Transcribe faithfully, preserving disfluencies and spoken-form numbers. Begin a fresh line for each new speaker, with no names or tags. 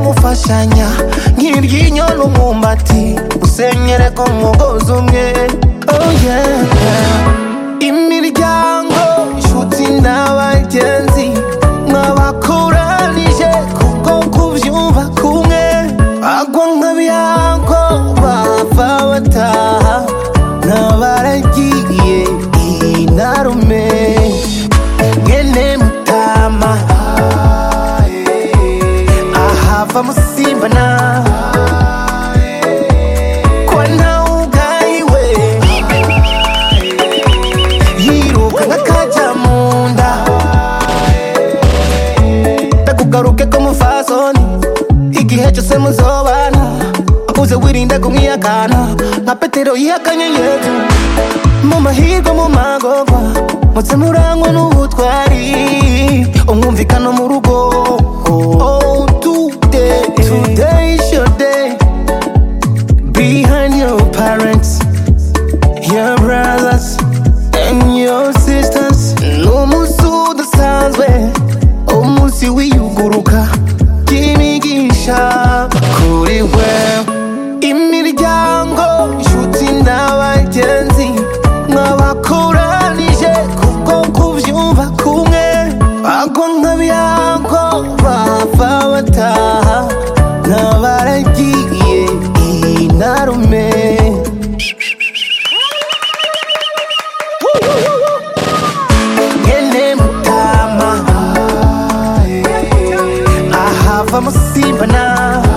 mufashanya nk'iryinyo n'umwumbati usenyere ko mugozi umwe. Oh yeah, imiryango inshuti n'abagenzi mwabakoranije kuko kubyumva kumwe agwa nk'abiyango bava bataha n'abaragiye inarume ngene mutama ahava musimbana kwa ntawugayiwe yiruka nk'akaja munda ndakugaruke ko mufasoni igihe cyose muzobana akuze wirinda kumwiyakana nka Petero yihakanye Yesu mu mahirwe mu magorwa mutse murangwa n'ubutwari umwumvikano mu rugo. Oh today, today is your day. Behind your parents, your brothers and your sisters n'umunsi udasanzwe umunsi wiyuguruka by'imigisha kuri wewe. Imiryango inshuti n'abagenzi mwabakoranije kuko kubyumva kumwe agwa nk'abiyango bava bataha n'abaragiye inarume ngene mutama ahava musimbana